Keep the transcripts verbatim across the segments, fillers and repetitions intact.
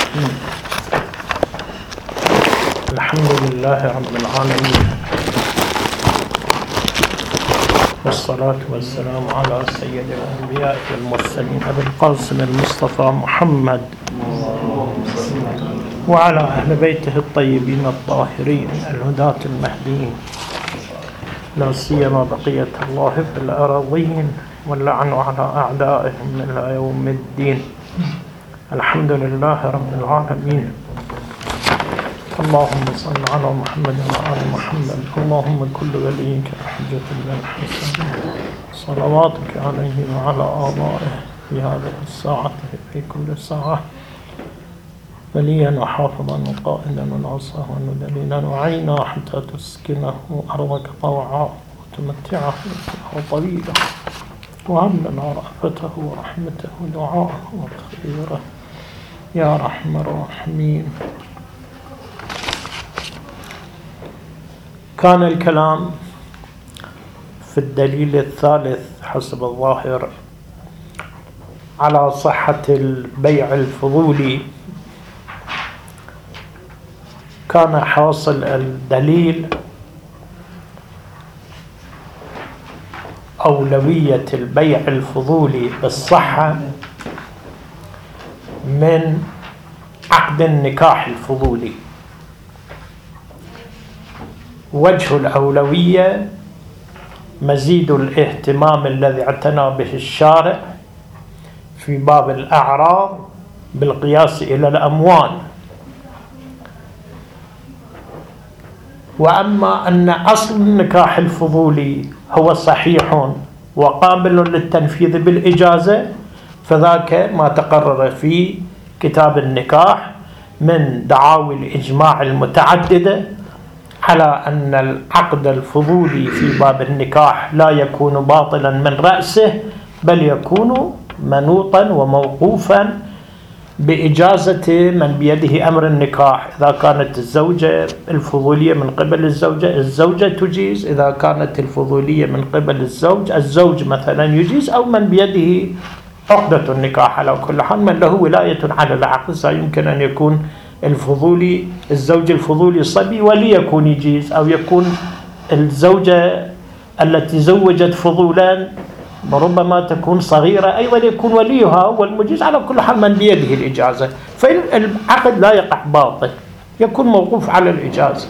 الرحيم. الحمد لله رب العالمين، والصلاة والسلام على سيد الأنبياء والمرسلين أبي القاسم المصطفى محمد وعلى أهل بيته الطيبين الطاهرين الهداة المهديين، لا سيما بقية الله في الأراضين، واللعن على أعدائهم إلى يوم الدين. الحمد لله رب العالمين. اللهم صل على محمد وآل محمد. اللهم كل وليك حجة بن الحسن صلواتك عليه وعلى آبائه في هذه الساعة في كل ساعة، وليا وحافظا وقائدا وناصرا ودليلا وعينا، حتى تسكنه أرضك طوعا وتمتعه فيها طويلا، وهب لنا رأفته ورحمته ودعاءه وخيره يا أرحم الراحمين. كان الكلام في الدليل الثالث حسب الظاهر على صحة البيع الفضولي. كان حاصل الدليل أولوية البيع الفضولي بالصحة من عقد النكاح الفضولي. وجه الأولوية مزيد الاهتمام الذي اعتنى به الشارع في باب الأعراض بالقياس إلى الأموال. وأما أن أصل النكاح الفضولي هو صحيح وقابل للتنفيذ بالإجازة، فذاك ما تقرر في كتاب النكاح من دعاوي الإجماع المتعددة على أن العقد الفضولي في باب النكاح لا يكون باطلا من رأسه، بل يكون منوطا وموقوفا بإجازة من بيده أمر النكاح. إذا كانت الزوجة الفضولية من قبل الزوجة، الزوجة تجيز. إذا كانت الفضولية من قبل الزوج، الزوج مثلا يجيز، أو من بيده عقدة النكاح. على كل حال من له ولاية على العقد، يمكن أن يكون الفضولي الزوج الفضولي صبي وليكون يجيز، أو يكون الزوجة التي زوجت فضولا ربما تكون صغيرة أيضا يكون وليها والمجيز. على كل حال من بيده الإجازة، فالعقد لا يقع باطل، يكون موقوف على الإجازة.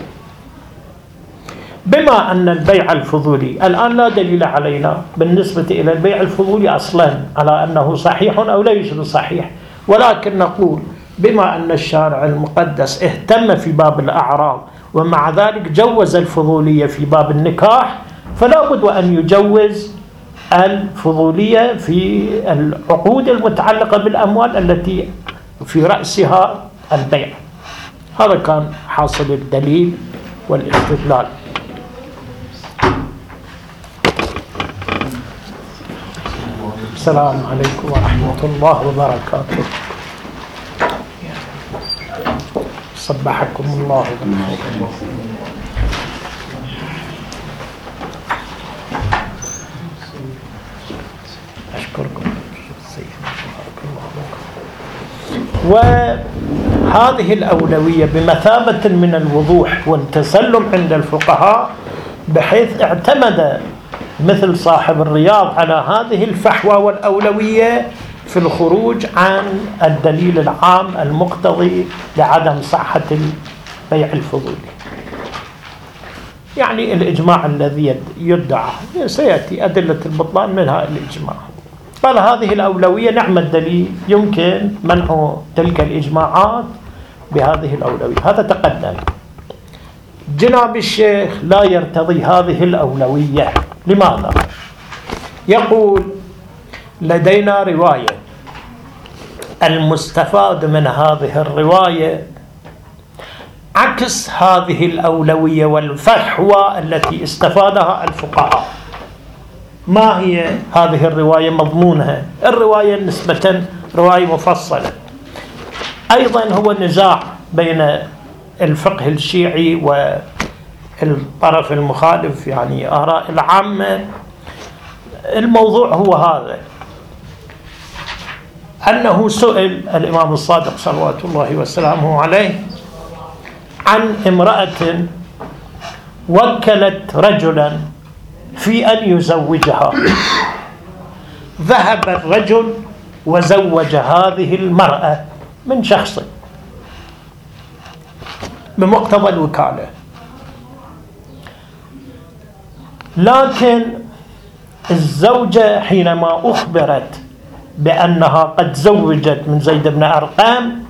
بما أن البيع الفضولي الآن لا دليل علينا بالنسبة إلى البيع الفضولي أصلا على أنه صحيح أو ليس صحيح، ولكن نقول بما أن الشارع المقدس اهتم في باب الأعراض ومع ذلك جوز الفضولية في باب النكاح، فلا بد أن يجوز الفضولية في العقود المتعلقة بالأموال التي في رأسها البيع. هذا كان حاصل الدليل والاستدلال. السلام عليكم ورحمة الله وبركاته. صبحكم الله بالخير. أشكركم. وهذه الأولوية بمثابة من الوضوح والتسلم عند الفقهاء، بحيث اعتمد مثل صاحب الرياض على هذه الفحوى والأولوية في الخروج عن الدليل العام المقتضي لعدم صحة البيع الفضولي. يعني الإجماع الذي يدعى سيأتي أدلة البطلان منها الإجماع. قال هذه الأولوية نعم الدليل، يمكن منع تلك الإجماعات بهذه الأولوية. هذا تقدم. جناب الشيخ لا يرتضي هذه الأولوية. لماذا؟ يقول لدينا رواية، المستفاد من هذه الرواية عكس هذه الأولوية والفحوى التي استفادها الفقهاء. ما هي هذه الرواية مضمونها؟ الرواية نسبة رواية مفصلة. أيضا هو نزاع بين الفقه الشيعي والطرف المخالف، يعني آراء العامة. الموضوع هو هذا: أنه سئل الإمام الصادق صلوات الله وسلامه عليه عن امرأة وكلت رجلا في أن يزوجها، ذهب الرجل وزوج هذه المرأة من شخص بمقتضى الوكالة، لكن الزوجة حينما أخبرت بأنها قد زوجت من زيد بن أرقام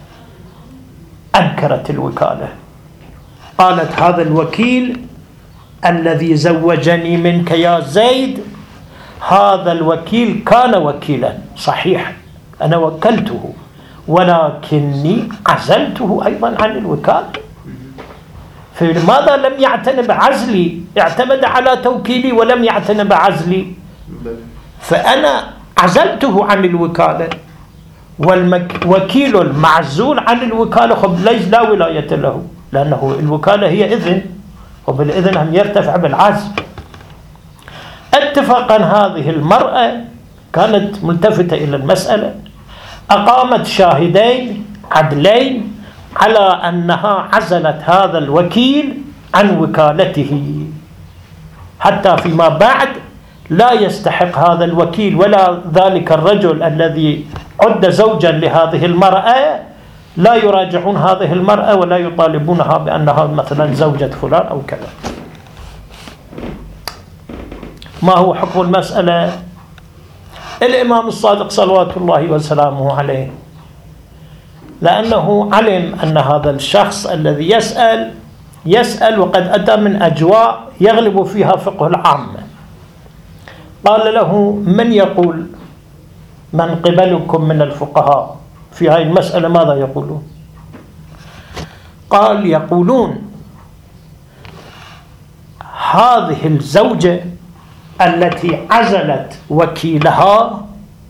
أنكرت الوكالة، قالت هذا الوكيل الذي زوجني منك يا زيد، هذا الوكيل كان وكيلا صحيح، أنا وكلته، ولكني عزلته أيضا عن الوكالة، فلماذا لم يعتني بعزلي؟ اعتمد على توكيلي ولم يعتني بعزلي، فأنا عزلته عن الوكالة، والوكيل المعزول عن الوكالة خب ليس لا ولاية له، لأنه الوكالة هي إذن، وبالإذن هم يرتفع بالعزل. اتفاقا هذه المرأة كانت ملتفتة إلى المسألة، أقامت شاهدين عدلين على أنها عزلت هذا الوكيل عن وكالته، حتى فيما بعد لا يستحق هذا الوكيل ولا ذلك الرجل الذي عد زوجا لهذه المرأة، لا يراجعون هذه المرأة ولا يطالبونها بأنها مثلا زوجة فلان أو كذا. ما هو حكم المسألة؟ الإمام الصادق صلوات الله وسلامه عليه لأنه علم أن هذا الشخص الذي يسأل يسأل وقد أتى من أجواء يغلب فيها فقه العامة، قال له من يقول من قبلكم من الفقهاء في هذه المسألة ماذا يقولون؟ قال يقولون هذه الزوجة التي عزلت وكيلها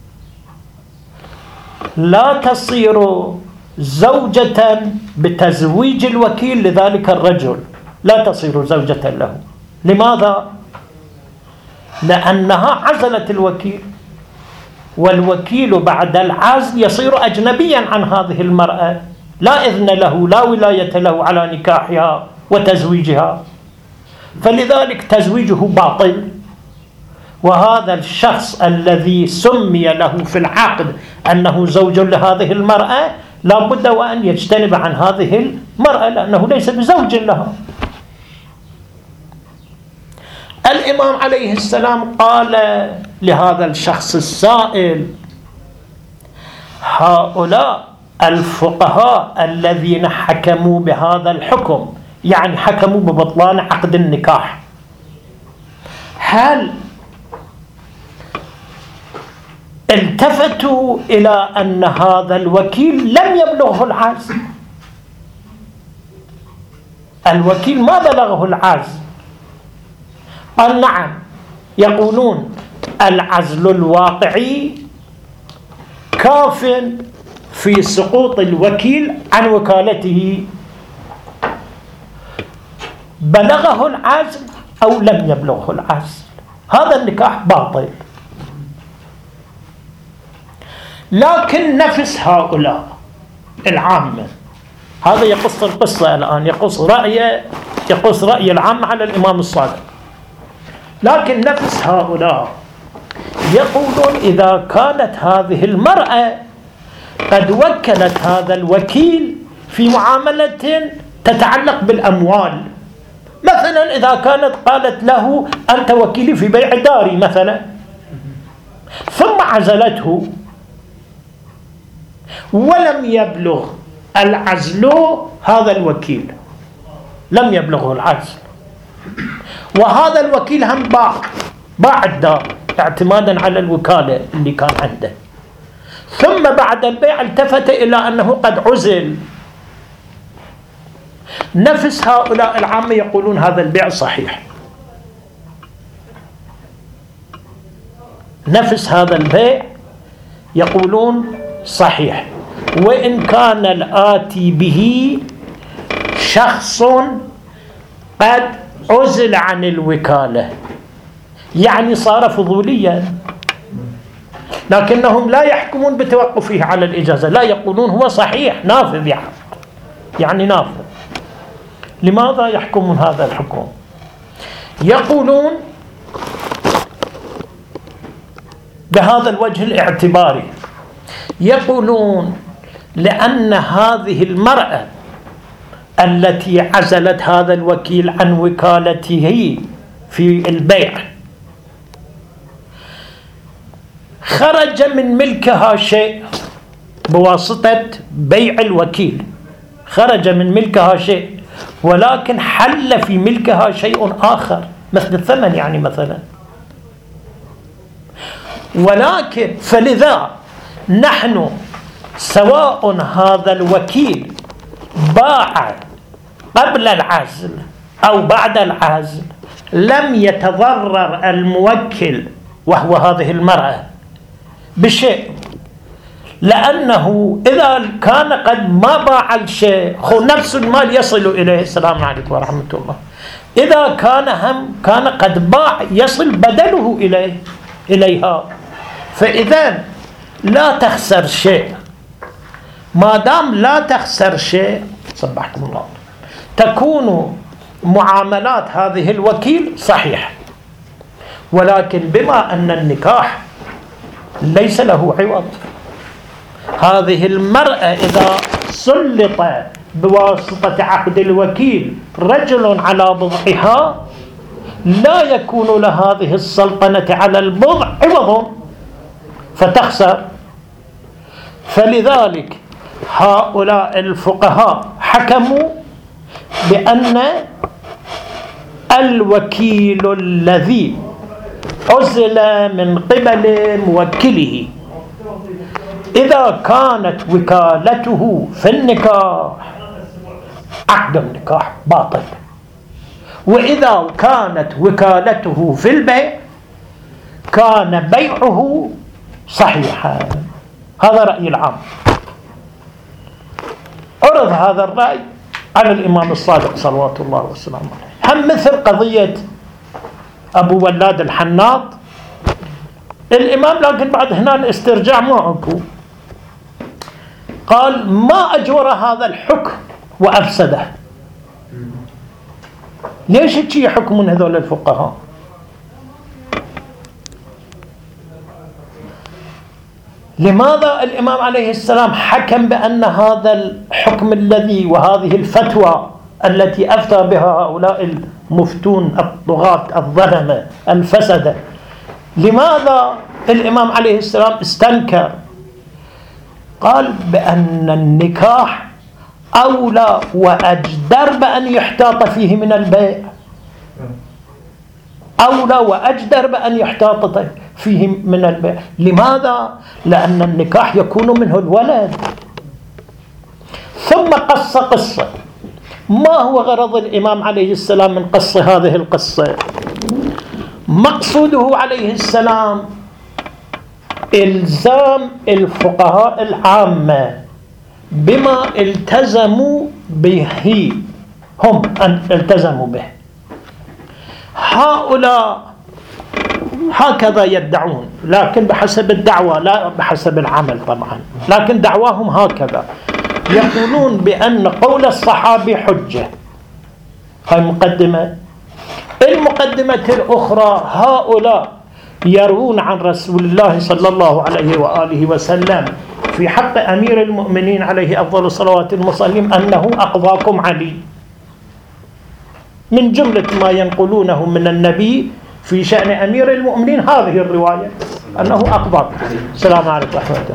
لا تصير زوجة بتزويج الوكيل لذلك الرجل، لا تصير زوجة له. لماذا؟ لأنها عزلت الوكيل، والوكيل بعد العزل يصير أجنبيا عن هذه المرأة، لا إذن له لا ولاية له على نكاحها وتزويجها، فلذلك تزويجه باطل. وهذا الشخص الذي سمي له في العقد أنه زوج لهذه المرأة لا بد وأن يجتنب عن هذه المرأة لأنه ليس بزوج لها. الإمام عليه السلام قال لهذا الشخص السائل هؤلاء الفقهاء الذين حكموا بهذا الحكم، يعني حكموا ببطلان عقد النكاح، هل التفتوا إلى أن هذا الوكيل لم يبلغه العزل؟ الوكيل ما بلغه العزل. قال نعم، يقولون العزل الواقعي كاف في سقوط الوكيل عن وكالته، بلغه العزل أو لم يبلغه العزل، هذا النكاح باطل. لكن نفس هؤلاء العامة، هذا يقص القصة الآن، يقص رأي يقص رأي العامة على الإمام الصادق، لكن نفس هؤلاء يقولون إذا كانت هذه المرأة قد وكلت هذا الوكيل في معاملة تتعلق بالأموال، مثلا إذا كانت قالت له أنت وكيلي في بيع داري مثلا، ثم عزلته ولم يبلغ العزل هذا الوكيل، لم يبلغه العزل، وهذا الوكيل هم باع باع الدار اعتمادا على الوكالة اللي كان عنده، ثم بعد البيع التفت إلى أنه قد عزل، نفس هؤلاء العامة يقولون هذا البيع صحيح، نفس هذا البيع يقولون صحيح، وإن كان الآتي به شخص قد عزل عن الوكالة، يعني صار فضوليا، لكنهم لا يحكمون بتوقفه على الإجازة، لا، يقولون هو صحيح نافذ، يعني, يعني نافذ. لماذا يحكمون هذا الحكم؟ يقولون بهذا الوجه الاعتباري، يقولون لأن هذه المرأة التي عزلت هذا الوكيل عن وكالته في البيع خرج من ملكها شيء بواسطة بيع الوكيل، خرج من ملكها شيء، ولكن حل في ملكها شيء آخر مثل الثمن يعني مثلا. ولكن فلذا نحن سواء هذا الوكيل باع قبل العزل أو بعد العزل لم يتضرر الموكل وهو هذه المرأة بشيء، لأنه إذا كان قد ما باع الشيء نفس المال يصل إليه. السلام عليكم ورحمة الله. إذا كان هم كان قد باع يصل بدله إليه إليها، فإذا لا تخسر شيء. ما دام لا تخسر شيء صبحكم الله تكون معاملات هذه الوكيل صحيحة. ولكن بما أن النكاح ليس له عوض، هذه المرأة إذا سلط بواسطة عقد الوكيل رجل على بضعها لا يكون لهذه السلطنة على البضع عوض فتخسر. فلذلك هؤلاء الفقهاء حكموا بأن الوكيل الذي عزل من قبل موكله إذا كانت وكالته في النكاح عقد النكاح باطل، وإذا كانت وكالته في البيع كان بيعه صحيحا. هذا رأي العام. عرض هذا الرأي على الإمام الصادق صلوات الله وسلامه عليه. هم مثل قضية أبو ولاد الحناط الإمام، لكن بعد هنا الاسترجاع ما أكو، قال ما أجور هذا الحكم وأفسده. ليش هيك يحكمون هذول الفقهاء؟ لماذا الإمام عليه السلام حكم بأن هذا الحكم الذي وهذه الفتوى التي أفتى بها هؤلاء المفتون الطغاة الظلمة الفسدة، لماذا الإمام عليه السلام استنكر؟ قال بأن النكاح أولى وأجدر بأن يحتاط فيه من البيع، أولى وأجدر بأن يحتاط فيه من البيع. لماذا؟ لأن النكاح يكون منه الولد. ثم قص قصة. ما هو غرض الإمام عليه السلام من قص هذه القصة؟ مقصوده عليه السلام إلزام الفقهاء العامة بما التزموا به، هم أن التزموا به. هؤلاء هكذا يدعون، لكن بحسب الدعوة لا بحسب العمل طبعا، لكن دعواهم هكذا. يقولون بأن قول الصحابي حجة. هاي مقدمة. المقدمة الأخرى هؤلاء يروون عن رسول الله صلى الله عليه وآله وسلم في حق أمير المؤمنين عليه أفضل الصلوات والسلام أنه أقضاكم علي. من جملة ما ينقلونه من النبي في شأن أمير المؤمنين هذه الرواية أنه أقضاكم. السلام عليكم ورحمة الله.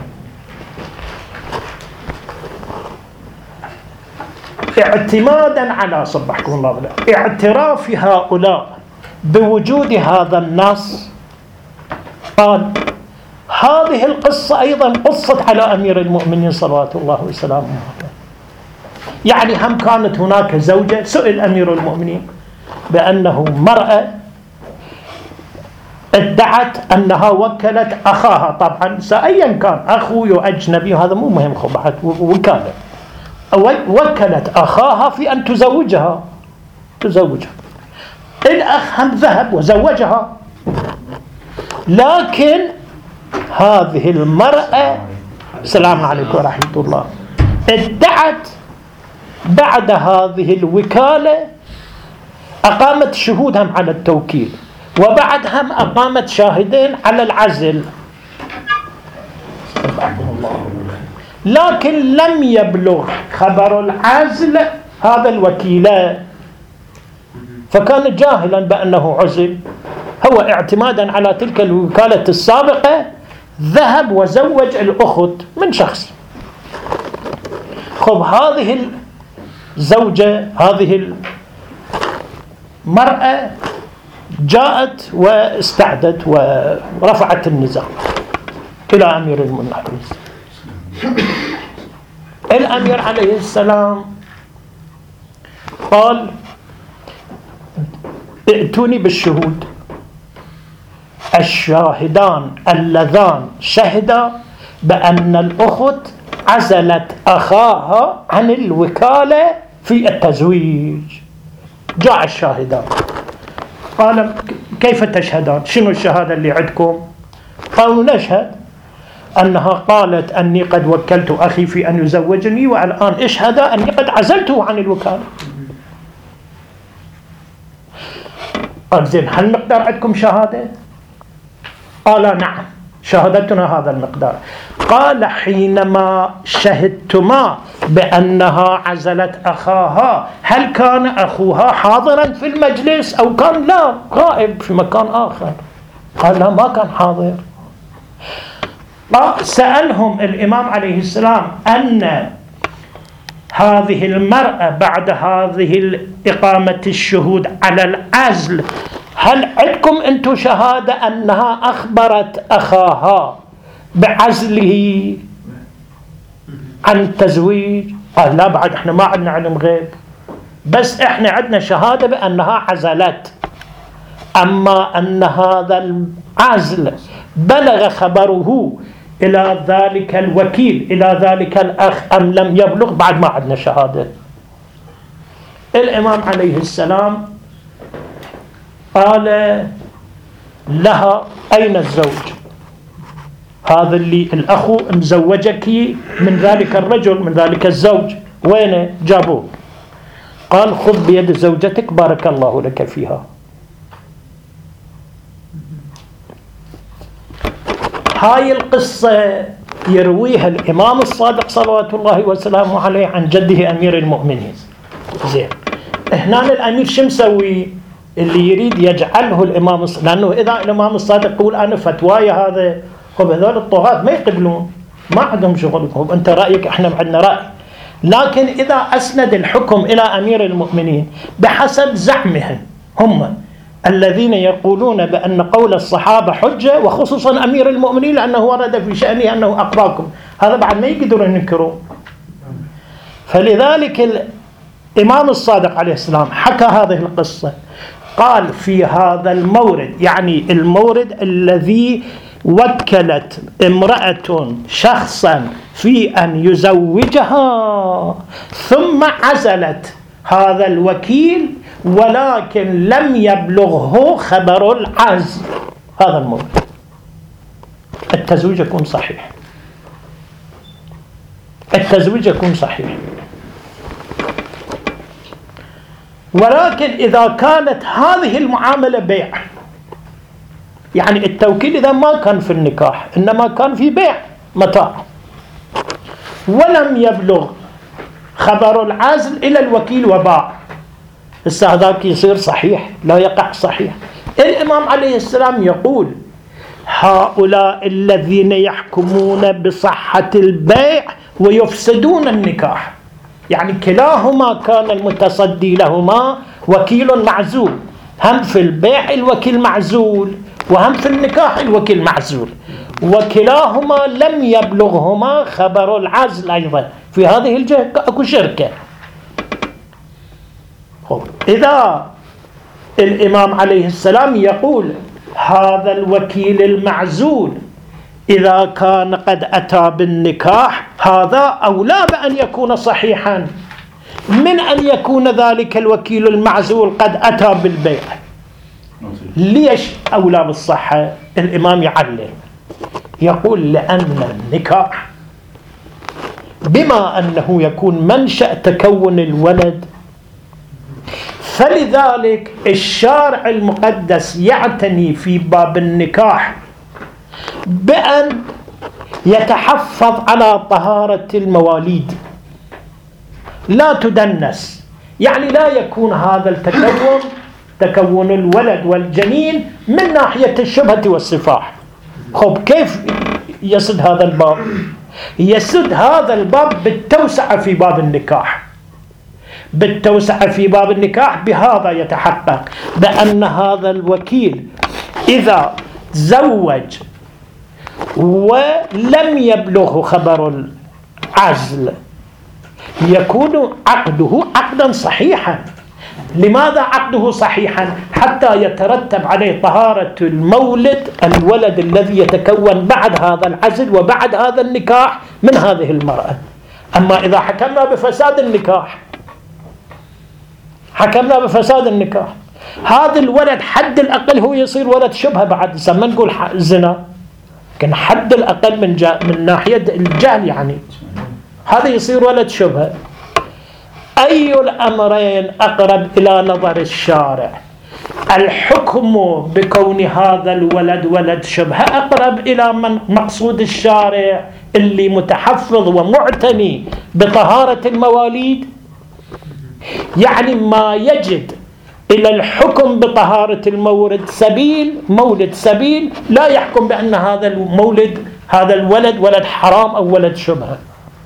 اعتمادا على صبحكم الله بالله اعتراف هؤلاء بوجود هذا النص، قال هذه القصة أيضا قصت على أمير المؤمنين صلوات الله وسلامه عليه. يعني هم كانت هناك زوجة، سئل أمير المؤمنين بأنه مرأة ادعت أنها وكلت أخاها، طبعا سأيا كان أخوي أجنبي هذا مو مهم، خبحت وكالة، وكلت أخاها في أن تزوجها تزوجها الأخ هم ذهب وزوجها، لكن هذه المرأة السلام عليكم ورحمة الله ادعت بعد هذه الوكالة أقامت شهودهم على التوكيل، وبعدهم أقامت شاهدين على العزل، لكن لم يبلغ خبر العزل هذا الوكيل، فكان جاهلا بأنه عزل. هو اعتمادا على تلك الوكالة السابقة ذهب وزوج الأخت من شخص. خب هذه الزوجة هذه المرأة جاءت واستعدت ورفعت النزاع إلى أمير المؤمنين. الأمير عليه السلام قال ائتوني بالشهود، الشاهدان اللذان شهدا بأن الأخت عزلت أخاها عن الوكالة في التزويج. جاء الشاهدان قال كيف تشهدان؟ شنو الشهادة اللي عندكم؟ قالوا نشهد أنها قالت أني قد وكلت أخي في أن يزوجني، والآن اشهد أني قد عزلته عن الوكالة. قال زين هل مقدار عندكم شهادة؟ قال نعم شهادتنا هذا المقدار. قال حينما شهدتما بأنها عزلت أخاها هل كان أخوها حاضرا في المجلس أو كان لا غائب في مكان آخر؟ قال لا ما كان حاضر. سألهم الإمام عليه السلام أن هذه المرأة بعد هذه إقامة الشهود على العزل هل عندكم أنتم شهادة أنها أخبرت أخاها بعزله عن التزويج؟ قال لا بعد احنا ما عندنا علم غيب، بس احنا عندنا شهادة بأنها عزلت، أما أن هذا العزل بلغ خبره إلى ذلك الوكيل إلى ذلك الأخ أم لم يبلغ بعد ما عندنا شهادة. الإمام عليه السلام قال لها أين الزوج؟ هذا اللي الأخو مزوجك من ذلك الرجل من ذلك الزوج وين جابوه؟ قال خذ بيد زوجتك بارك الله لك فيها. هاي القصة يرويها الإمام الصادق صلوات الله وسلامه عليه عن جده أمير المؤمنين. زين هنا الأمير شو مسوي؟ اللي يريد يجعله الإمام الصادق، لأنه إذا الإمام الصادق يقول أنا فتواي هذا، هم هذول الطغاة ما يقبلون، ما عندهم شغل، أنت رأيك إحنا عندنا رأي. لكن إذا أسند الحكم إلى أمير المؤمنين بحسب زعمهم هم الذين يقولون بأن قول الصحابة حجة، وخصوصا أمير المؤمنين لأنه ورد في شأنه أنه أقراكم، هذا بعد ما يقدرون ينكرون. فلذلك الإمام الصادق عليه السلام حكى هذه القصة، قال في هذا المورد، يعني المورد الذي وكلت امرأة شخصا في أن يزوجها ثم عزلت هذا الوكيل ولكن لم يبلغه خبر العزل، هذا المورد التزويج يكون صحيح، التزويج يكون صحيح. ولكن إذا كانت هذه المعاملة بيع، يعني التوكيل إذا ما كان في النكاح إنما كان في بيع متاع ولم يبلغ خبر العزل إلى الوكيل وباع، هسه هذاك يصير صحيح لا يقع صحيح. الإمام عليه السلام يقول هؤلاء الذين يحكمون بصحة البيع ويفسدون النكاح، يعني كلاهما كان المتصدي لهما وكيل معزول، هم في البيع الوكيل معزول وهم في النكاح الوكيل معزول، وكلاهما لم يبلغهما خبر العزل أيضا، في هذه الجهة أكو شركة. إذا الإمام عليه السلام يقول هذا الوكيل المعزول إذا كان قد أتى بالنكاح هذا أولى بأن يكون صحيحا من أن يكون ذلك الوكيل المعزول قد أتى بالبيع. ليش أولى بالصحة؟ الإمام يعلم يقول لأن النكاح بما أنه يكون منشأ تكون الولد، فلذلك الشارع المقدس يعتني في باب النكاح بأن يتحفظ على طهارة المواليد، لا تدنس، يعني لا يكون هذا التكون تكون الولد والجنين من ناحية الشبهة والسفاح. خب كيف يسد هذا الباب؟ يسد هذا الباب بالتوسعة في باب النكاح. بالتوسعة في باب النكاح بهذا يتحقق بأن هذا الوكيل إذا تزوج ولم يبلغه خبر العزل يكون عقده عقدا صحيحا. لماذا عقده صحيحا؟ حتى يترتب عليه طهارة المولد، الولد الذي يتكون بعد هذا العزل وبعد هذا النكاح من هذه المرأة. أما إذا حكمنا بفساد النكاح حكمنا بفساد النكاح هذا الولد حد الأقل هو يصير ولد شبهة بعد، ما نقول زنا، لكن حد الأقل من, من ناحية الجهل يعني هذا يصير ولد شبهة. أي الأمرين أقرب إلى نظر الشارع؟ الحكم بكون هذا الولد ولد شبهة أقرب إلى من مقصود الشارع اللي متحفظ ومعتني بطهارة المواليد، يعني ما يجد إلى الحكم بطهارة المولد سبيل مولد سبيل لا يحكم بأن هذا المولد هذا الولد ولد حرام أو ولد شبهة.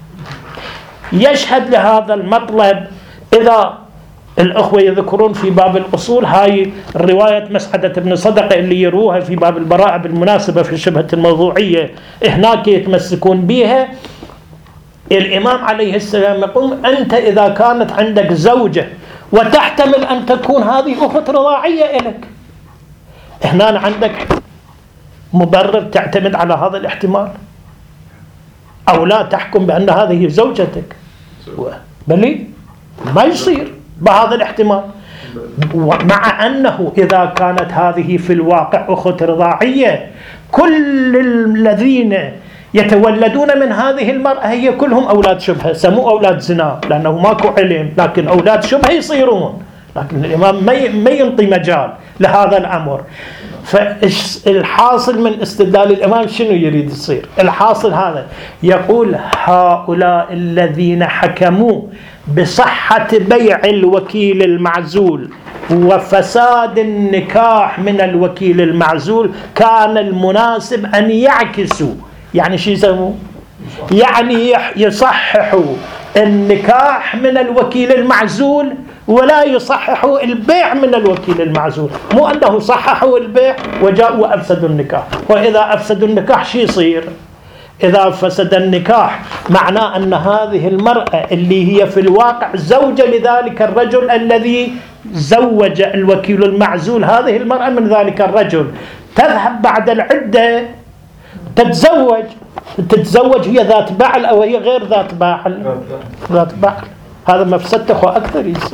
يشهد لهذا المطلب إذا الأخوة يذكرون في باب الأصول هاي الرواية مسعدة بن صدقة اللي يروها في باب البراءة بالمناسبة في الشبهة الموضوعية، هناك يتمسكون بها. الإمام عليه السلام يقول أنت إذا كانت عندك زوجة وتحتمل أن تكون هذه أخت رضاعية لك، هنا عندك مبرر تعتمد على هذا الاحتمال أو لا تحكم بأن هذه زوجتك؟ بلي ما يصير بهذا الاحتمال، مع أنه إذا كانت هذه في الواقع أخت رضاعية كل الذين يتولدون من هذه المرأة هي كلهم أولاد شبهة، سموا أولاد زنا لأنه ماكو علم، لكن أولاد شبهة يصيرون، لكن الإمام ما ينطي مجال لهذا الأمر. فالحاصل من استدلال الإمام شنو يريد يصير؟ الحاصل هذا، يقول هؤلاء الذين حكموا بصحة بيع الوكيل المعزول وفساد النكاح من الوكيل المعزول كان المناسب أن يعكسوا، يعني شو يسموا؟ يعني يصححوا النكاح من الوكيل المعزول ولا يصححوا البيع من الوكيل المعزول، مو أنه صححوا البيع وجاءوا وأفسدوا النكاح. وإذا أفسدوا النكاح شو يصير؟ إذا فسد النكاح معناه أن هذه المرأة اللي هي في الواقع زوجة لذلك الرجل الذي زوج الوكيل المعزول هذه المرأة من ذلك الرجل، تذهب بعد العدة تتزوج تتزوج هي ذات بعل أو هي غير ذات بعل ذات بعل هذا مفسدته أكثر يصير.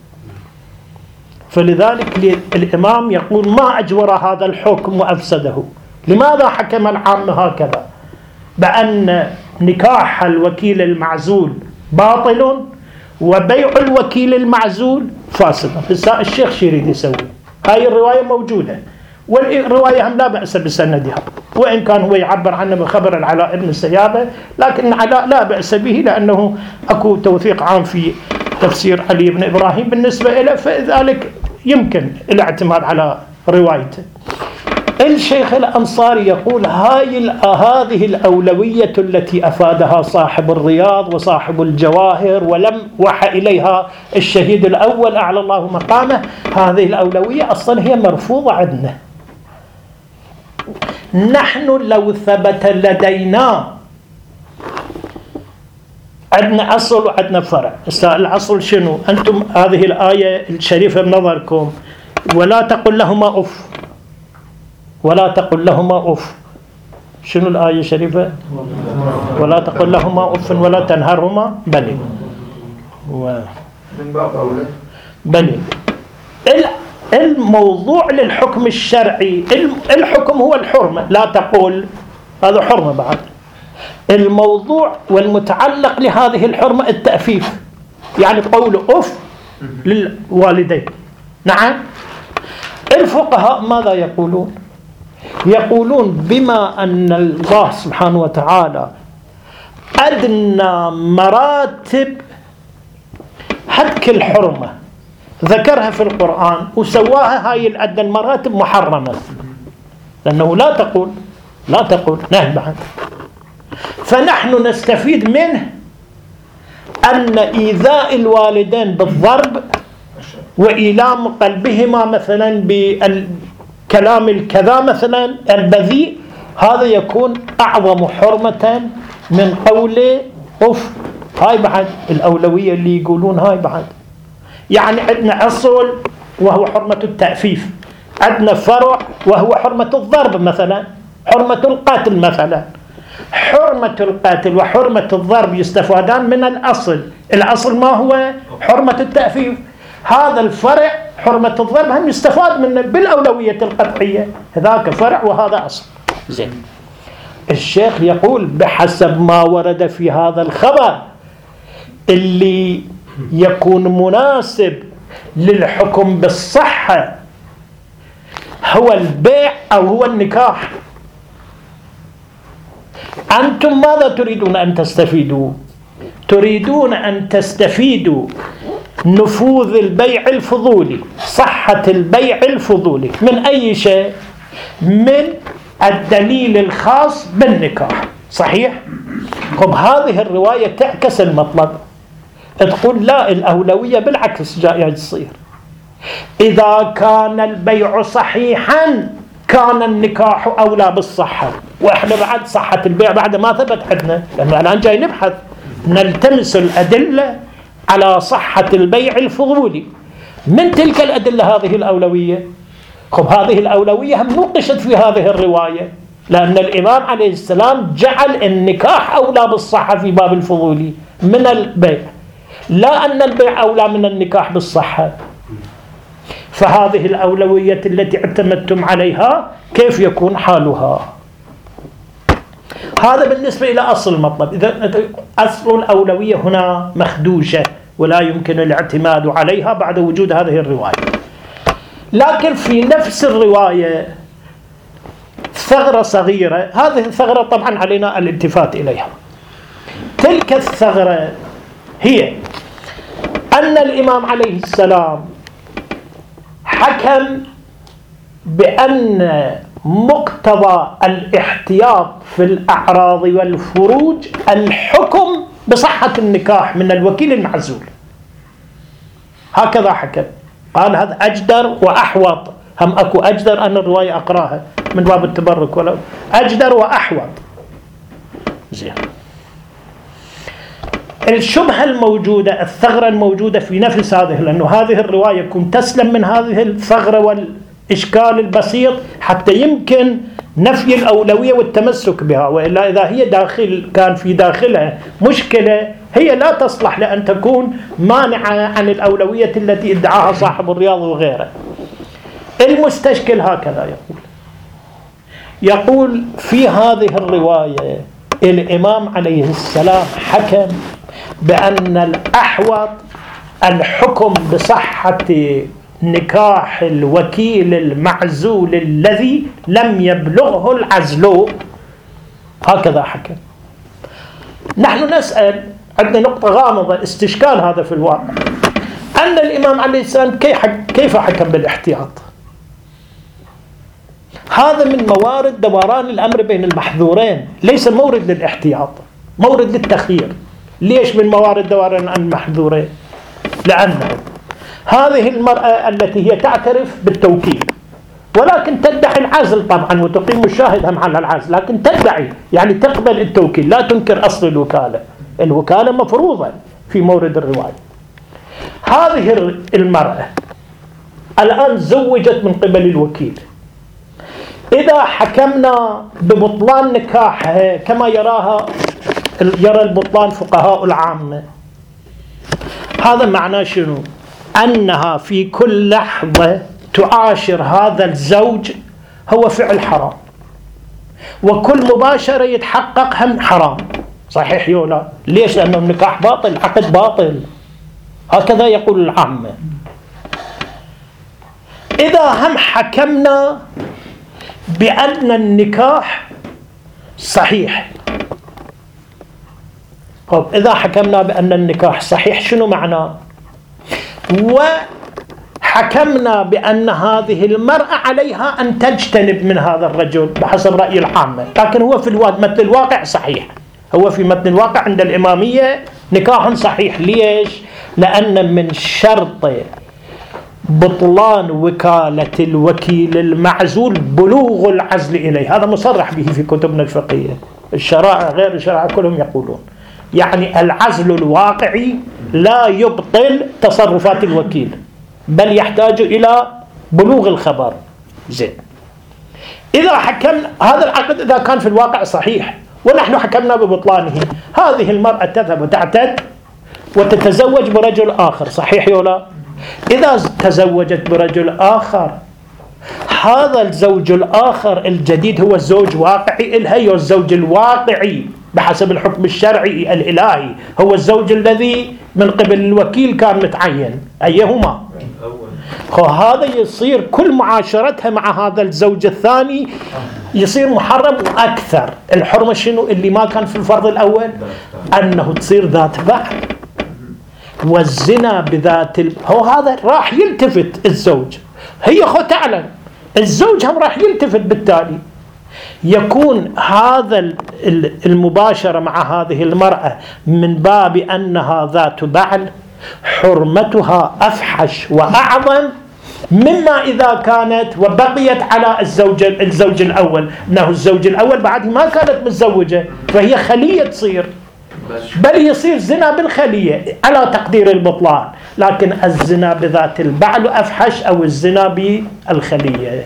فلذلك الإمام يقول ما أجور هذا الحكم وأفسده. لماذا حكم العام هكذا بأن نكاح الوكيل المعزول باطل وبيع الوكيل المعزول فاسد؟ الشيخ شو يريد يسوي؟ هاي الرواية موجودة، والرواية هم لا بأس بسندها، وإن كان هو يعبر عنه بخبر العلاء بن السيابة، لكن العلاء لا بأس به لأنه أكو توثيق عام في تفسير علي بن إبراهيم بالنسبة إليه، فذلك يمكن الاعتماد على روايته. الشيخ الأنصاري يقول هاي هذه الأولوية التي أفادها صاحب الرياض وصاحب الجواهر ولم وحى إليها الشهيد الأول أعلى الله مقامه، هذه الأولوية أصلا هي مرفوضة عندنا. نحن لو ثبت لدينا عندنا أصل وعندنا فرع. الأصل شنو؟ أنتم هذه الآية الشريفة بنظركم ولا تقل لهما أف، ولا تقل لهما أف، شنو الآية الشريفة؟ ولا تقل لهما أف ولا تنهرهما بلي و... بلي. الموضوع للحكم الشرعي، الحكم هو الحرمة، لا تقول هذا حرمة بعد. الموضوع والمتعلق لهذه الحرمة التأفيف، يعني قول أف للوالدين. نعم. الفقهاء ماذا يقولون؟ يقولون بما أن الله سبحانه وتعالى أدنى مراتب هتك الحرمة ذكرها في القرآن وسواها هاي الأدنى المراتب محرمة، لأنه لا تقول لا تقول نهي بعد. فنحن نستفيد منه أن إيذاء الوالدين بالضرب وإيلام قلبهما مثلا بالكلام الكذا مثلا البذيء، هذا يكون أعظم حرمة من قول أف. هاي بعد الأولوية اللي يقولون هاي بعد. يعني عندنا أصل وهو حرمة التأفيف، عندنا فرع وهو حرمة الضرب مثلا، حرمة القتل مثلا. حرمة القتل وحرمة الضرب يستفادان من الأصل. الأصل ما هو؟ حرمة التأفيف. هذا الفرع حرمة الضرب هم يستفاد منه بالأولوية القطعية، هذاك فرع وهذا أصل. زين. الشيخ يقول بحسب ما ورد في هذا الخبر اللي يكون مناسب للحكم بالصحة هو البيع أو هو النكاح. أنتم ماذا تريدون أن تستفيدوا؟ تريدون أن تستفيدوا نفوذ البيع الفضولي، صحة البيع الفضولي من أي شيء؟ من الدليل الخاص بالنكاح. صحيح؟ طب هذه الرواية تعكس المطلب، تقول لا، الأولوية بالعكس جاي تصير. إذا كان البيع صحيحا كان النكاح أولى بالصحة، وإحنا بعد صحة البيع بعد ما ثبت عندنا، لأنه الآن جاي نبحث نلتمس الأدلة على صحة البيع الفضولي. من تلك الأدلة هذه الأولوية؟ خب هذه الأولوية هم نوقشت في هذه الرواية، لأن الإمام عليه السلام جعل النكاح أولى بالصحة في باب الفضولي من البيع، لا أن البيع أولى من النكاح بالصحة. فهذه الأولوية التي اعتمدتم عليها كيف يكون حالها؟ هذا بالنسبة إلى أصل المطلب. إذا أصل الأولوية هنا مخدوشة ولا يمكن الاعتماد عليها بعد وجود هذه الرواية. لكن في نفس الرواية ثغرة صغيرة، هذه الثغرة طبعا علينا الالتفات إليها. تلك الثغرة هي أن الإمام عليه السلام حكم بأن مقتضى الاحتياط في الأعراض والفروج الحكم بصحة النكاح من الوكيل المعزول. هكذا حكم، قال هذا أجدر وأحوط. هم أكو أجدر، أنا الرواية أقراها من باب التبرك، ولو أجدر وأحوط. زين. الشبهة الموجودة، الثغرة الموجودة في نفس هذه، لأنه هذه الرواية كنت تسلم من هذه الثغرة والإشكال البسيط حتى يمكن نفي الأولوية والتمسك بها، وإلا إذا هي داخل كان في داخلها مشكلة هي لا تصلح لأن تكون مانعة عن الأولوية التي ادعاها صاحب الرياض وغيره. المستشكل هكذا يقول يقول في هذه الرواية الإمام عليه السلام حكم بأن الأحوط الحكم بصحة نكاح الوكيل المعزول الذي لم يبلغه العزل. هكذا حكم. نحن نسأل، عندنا نقطة غامضة استشكال هذا في الواقع، أن الإمام عليه السلام كيف حكم بالاحتياط؟ هذا من موارد دوران الأمر بين المحذورين، ليس مورد للاحتياط، مورد للتخيير. ليش من موارد دوران المحذورين؟ لأنه هذه المرأة التي هي تعترف بالتوكيل ولكن تدعي العزل طبعا، وتقيم الشاهد هم على العزل، لكن تدعي يعني تقبل التوكيل، لا تنكر أصل الوكالة. الوكالة مفروضة في مورد الرواية. هذه المرأة الآن زوجت من قبل الوكيل. إذا حكمنا ببطلان نكاحها كما يراها يرى البطلان فقهاء العامة، هذا معناه شنو؟ أنها في كل لحظة تعاشر هذا الزوج هو فعل حرام. وكل مباشرة يتحقق هم حرام. صحيح يولا؟ ليش؟ لأنه النكاح باطل، العقد باطل، هكذا يقول العامة. إذا هم حكمنا بأن النكاح صحيح، طب إذا حكمنا بأن النكاح صحيح شنو معناه؟ وحكمنا بأن هذه المرأة عليها أن تجتنب من هذا الرجل بحسب رأي العامة، لكن هو في متن الواقع صحيح، هو في متن الواقع عند الإمامية نكاح صحيح. ليش؟ لأن من شرط بطلان وكالة الوكيل المعزول بلوغ العزل إليه، هذا مصرح به في كتبنا الفقهية، الشرائع غير الشرائع كلهم يقولون يعني العزل الواقعي لا يبطل تصرفات الوكيل، بل يحتاج إلى بلوغ الخبر. زين، إذا حكمنا هذا العقد إذا كان في الواقع صحيح ونحن حكمنا ببطلانه، هذه المرأة تذهب وتعتد وتتزوج برجل آخر، صحيح ولا؟ إذا تزوجت برجل آخر، هذا الزوج الآخر الجديد هو الزوج واقعي إلها، والزوج الواقعي بحسب الحكم الشرعي الإلهي هو الزوج الذي من قبل الوكيل كان متعين، أيهما؟ هذا يصير كل معاشرتها مع هذا الزوج الثاني يصير محرم وأكثر. الحرمة شنو اللي ما كان في الفرض الأول؟ أنه تصير ذات بعل، والزنا بذات ال... هو هذا راح يلتفت الزوج، هي خو تعلم الزوج هم راح يلتفت، بالتالي يكون هذا المباشرة مع هذه المرأة من باب أنها ذات بعل حرمتها أفحش وأعظم مما إذا كانت وبقيت على الزوج الزوج الأول، أنه الزوج الأول بعد ما كانت متزوجة فهي خلية تصير، بل يصير زنا بالخلية على تقدير البطلان، لكن الزنا بذات البعل أفحش أو الزنا بالخلية.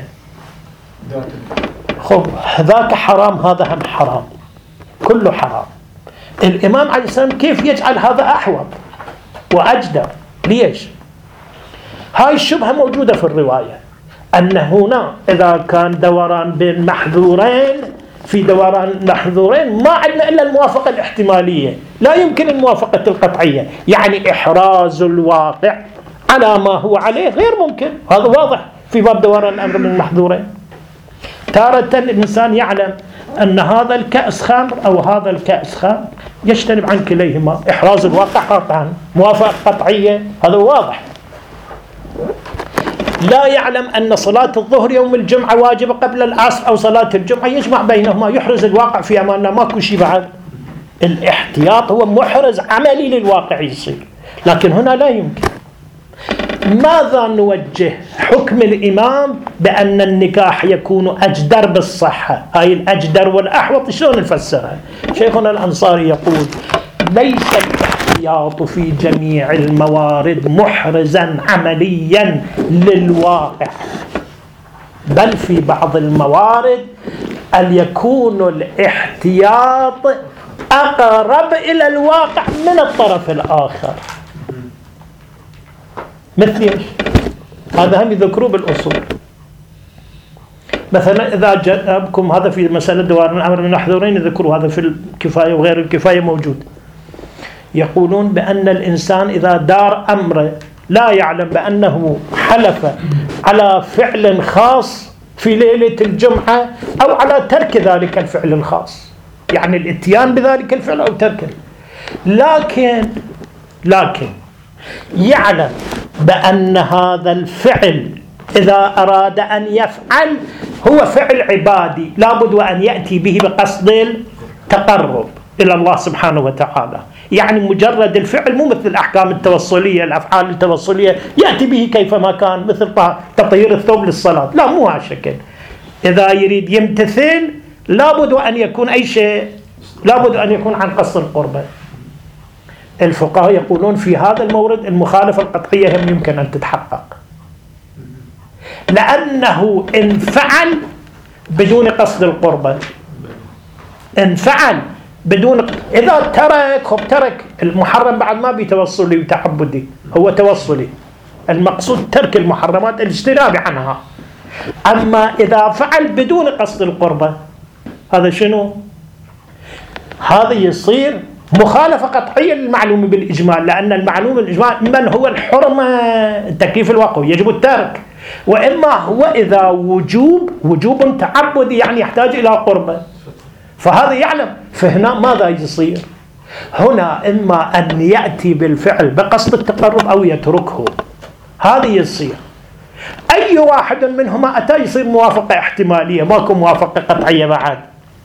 خب ذاك حرام، هذا هم حرام، كله حرام. الإمام عليه السلام كيف يجعل هذا أحوط وأجدر؟ ليش؟ هاي الشبهة موجودة في الرواية، أن هنا إذا كان دوران بين محذورين، في دوران محذورين ما عندنا إلا الموافقة الاحتمالية، لا يمكن الموافقة القطعية، يعني إحراز الواقع على ما هو عليه غير ممكن، هذا واضح في باب دوران الأمر من المحذورين. تارة الإنسان يعلم أن هذا الكأس خمر أو هذا الكأس خمر، يجتنب عن كليهما، إحراز الواقع قطعا، موافقة قطعية، هذا واضح. لا يعلم أن صلاة الظهر يوم الجمعة واجبة قبل العصر أو صلاة الجمعة، يجمع بينهما، يحرز الواقع في أماننا، ماكو شيء بعد. الاحتياط هو محرز عملي للواقع يصير، لكن هنا لا يمكن. ماذا نوجه حكم الإمام بأن النكاح يكون أجدر بالصحة؟ هاي الأجدر والأحوط شلون نفسرها؟ شيخنا الأنصاري يقول ليس الاحتياط في جميع الموارد محرزا عمليا للواقع، بل في بعض الموارد أن يكون الاحتياط أقرب إلى الواقع من الطرف الآخر. مثل ايش؟ هذا هم يذكروه بالأصول. مثلا إذا جاءبكم هذا في مسألة دوار الأمر من المحذورين يذكروا هذا في الكفاية وغير الكفاية موجود، يقولون بأن الإنسان إذا دار أمره لا يعلم بأنه حلف على فعل خاص في ليلة الجمعة أو على ترك ذلك الفعل الخاص، يعني الاتيان بذلك الفعل أو تركه، لكن لكن يعلم بأن هذا الفعل إذا أراد أن يفعل هو فعل عبادي، لابد وأن يأتي به بقصد التقرب إلى الله سبحانه وتعالى، يعني مجرد الفعل مو مثل الأحكام التوصلية، الأفعال التوصلية يأتي به كيفما كان، مثل تطهير الثوب للصلاة، لا مو هالشكل. إذا يريد يمتثل لابد أن يكون أي شيء، لابد أن يكون عن قصد القربة. الفقهاء يقولون في هذا المورد المخالفة القطعية هم يمكن أن تتحقق، لأنه إن فعل بدون قصد القربة، إن فعل بدون، إذا ترك هو ترك المحرم بعد ما بيتوصلي وتعبدي، هو توصلي، المقصود ترك المحرمات الاجتناب عنها. أما إذا فعل بدون قصد القربة هذا شنو؟ هذا يصير مخالفة قطعية للمعلوم بالإجمال، لأن المعلوم بالإجمال من هو الحرمة التكليف الوقوي يجب الترك، وإما هو إذا وجوب وجوب تعبدي يعني يحتاج إلى قربة، فهذا يعلم. فهنا ماذا يصير؟ هنا إما أن يأتي بالفعل بقصد التقرب أو يتركه، هذا يصير. أي واحد منهما أتى يصير موافقة احتمالية، ماكو موافقة قطعية بعد.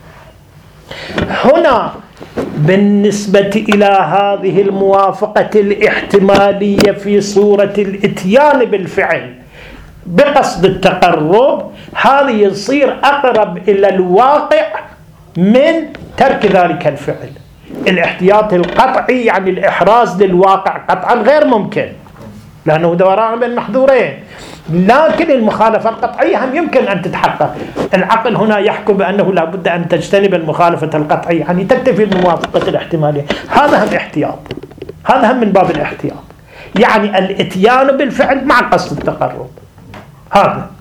هنا بالنسبة إلى هذه الموافقة الاحتمالية في صورة الإتيان بالفعل بقصد التقرب، هذا يصير أقرب إلى الواقع من ترك ذلك الفعل. الاحتياط القطعي يعني الإحراز للواقع قطعا غير ممكن لأنه دوران بين محظورين، لكن المخالفة القطعية هم يمكن أن تتحقق. العقل هنا يحكم بأنه لا بد أن تجتنب المخالفة القطعية، يعني تكتفي بموافقة الاحتمالية. هذا هم احتياط، هذا هم من باب الاحتياط، يعني الاتيان بالفعل مع قصد التقرب. هذا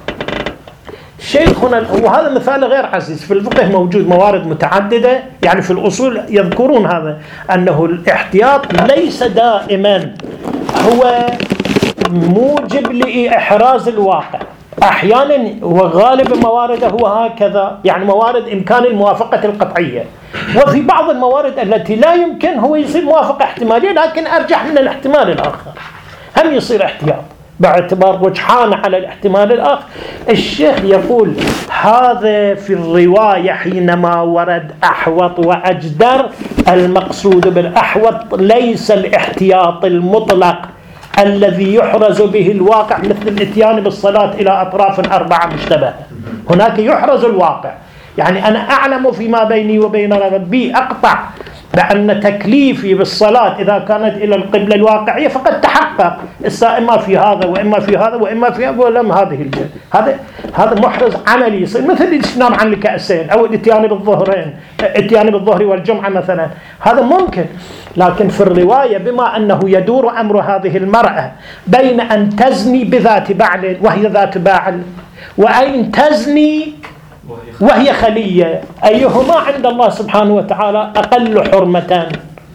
شيخنا، وهذا مثال غير عزيز في الفقه، موجود موارد متعددة، يعني في الأصول يذكرون هذا أنه الاحتياط ليس دائما هو موجب لإحراز الواقع، أحيانا وغالب موارده هو هكذا، يعني موارد إمكان الموافقة القطعية، وفي بعض الموارد التي لا يمكن هو يصير موافقة احتمالية لكن أرجح من الاحتمال الآخر، هم يصير احتياط باعتبار رجحان على الاحتمال الآخر. الشيخ يقول هذا في الرواية حينما ورد أحوط وأجدر، المقصود بالأحوط ليس الاحتياط المطلق الذي يحرز به الواقع مثل الاتيان بالصلاة إلى أطراف أربعة مشتبهة، هناك يحرز الواقع، يعني أنا أعلم فيما بيني وبين ربي أقطع بأن تكليفي بالصلاة إذا كانت إلى القبلة الواقعية فقد تحقق، إما في هذا وإما في هذا وإما في هذا ولم هذه الجهة. هذا هذا محرز عملي يصير مثل الاجتناب عن الكأسين أو الاتيان بالظهرين، الاتيان بالظهر والجمعة مثلا، هذا ممكن. لكن في الرواية بما أنه يدور أمر هذه المرأة بين أن تزني بذات بعل وهي ذات بعل وأن تزني وهي خلية، أيهما عند الله سبحانه وتعالى أقل حرمة؟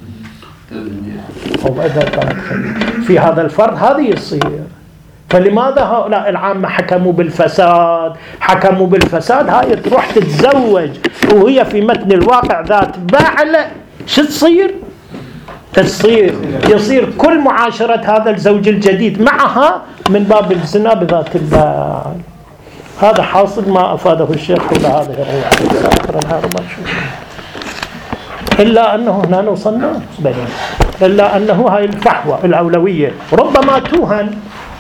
وإذا كانت خلية في هذا الفرض هذه يصير. فلماذا هؤلاء العامة حكموا بالفساد؟ حكموا بالفساد هاي تروح تتزوج وهي في متن الواقع ذات بعل، شو تصير؟ تصير يصير كل معاشرة هذا الزوج الجديد معها من باب الزنا بذات البعل. هذا حاصل ما أفاده الشيخ حول هذه الرواية، إلا أنه هنا وصلنا بيننا، إلا أنه هاي الفحوى الأولوية ربما توهن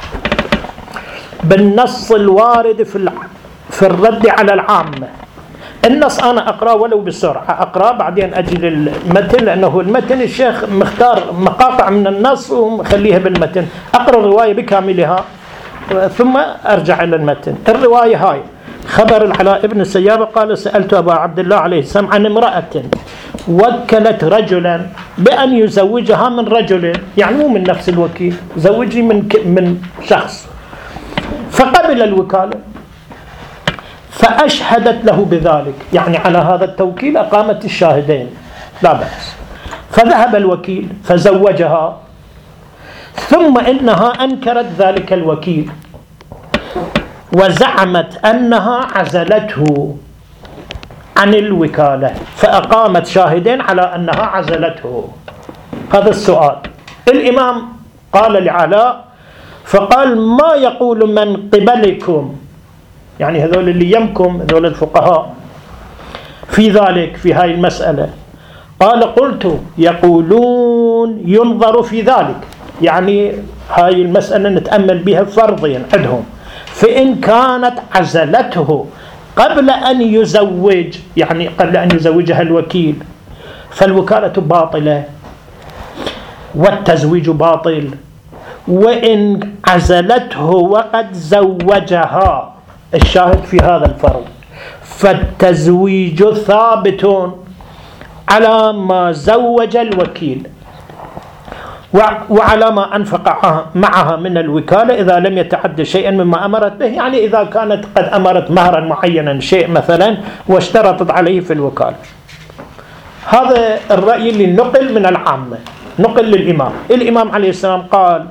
بالنص الوارد في في الرد على العامة. النص أنا أقرأ ولو بسرعة، أقرأ بعدين أجي للمتن، لأنه المتن الشيخ مختار مقاطع من النص ومخليها بالمتن. أقرأ الرواية بكاملها ثم أرجع إلى المتن. الرواية هاي خبر العلاء ابن السيابة قال سألت أبا عبد الله عليه السلام عن امرأة وكلت رجلا بأن يزوجها من رجل، يعني مو من نفس الوكيل، زوجي من من شخص، فقبل الوكالة فأشهدت له بذلك، يعني على هذا التوكيل أقامت الشاهدين لا بأس. فذهب الوكيل فزوجها، ثم إنها أنكرت ذلك الوكيل وزعمت أنها عزلته عن الوكالة، فأقامت شاهدين على أنها عزلته. هذا السؤال. الإمام قال لعلاء فقال ما يقول من قبلكم، يعني هذول اللي يمكم هذول الفقهاء في ذلك في هاي المسألة؟ قال قلت يقولون ينظر في ذلك، يعني هاي المسألة نتأمل بها فرضيا عندهم، فإن كانت عزلته قبل أن يزوج، يعني قبل أن يزوجها الوكيل، فالوكالة باطلة والتزويج باطل، وإن عزلته وقد زوجها، الشاهد في هذا الفرض، فالتزويج ثابت على ما زوج الوكيل. وعلى ما أنفق معها من الوكالة إذا لم يتعد شيئا مما أمرت به، يعني إذا كانت قد أمرت مهرا معينا شيء مثلا واشترطت عليه في الوكالة. هذا الرأي اللي نقل من العامة، نقل للإمام. الإمام عليه السلام قال